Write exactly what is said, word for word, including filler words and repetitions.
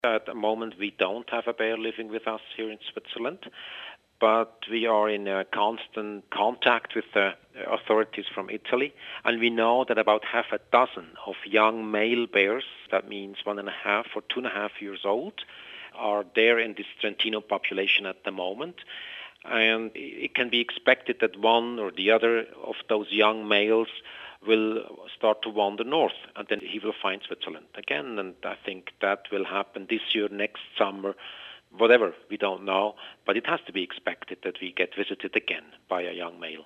At the moment, we don't have a bear living with us here in Switzerland, but we are in uh, constant contact with the authorities from Italy, and we know that about half a dozen of young male bears, that means one and a half or two and a half years old, are there in this Trentino population at the moment. And it can be expected that one or the other of those young males will start to wander north, and then he will find Switzerland again. And I think that will happen this year, next summer, whatever, we don't know. But it has to be expected that we get visited again by a young male.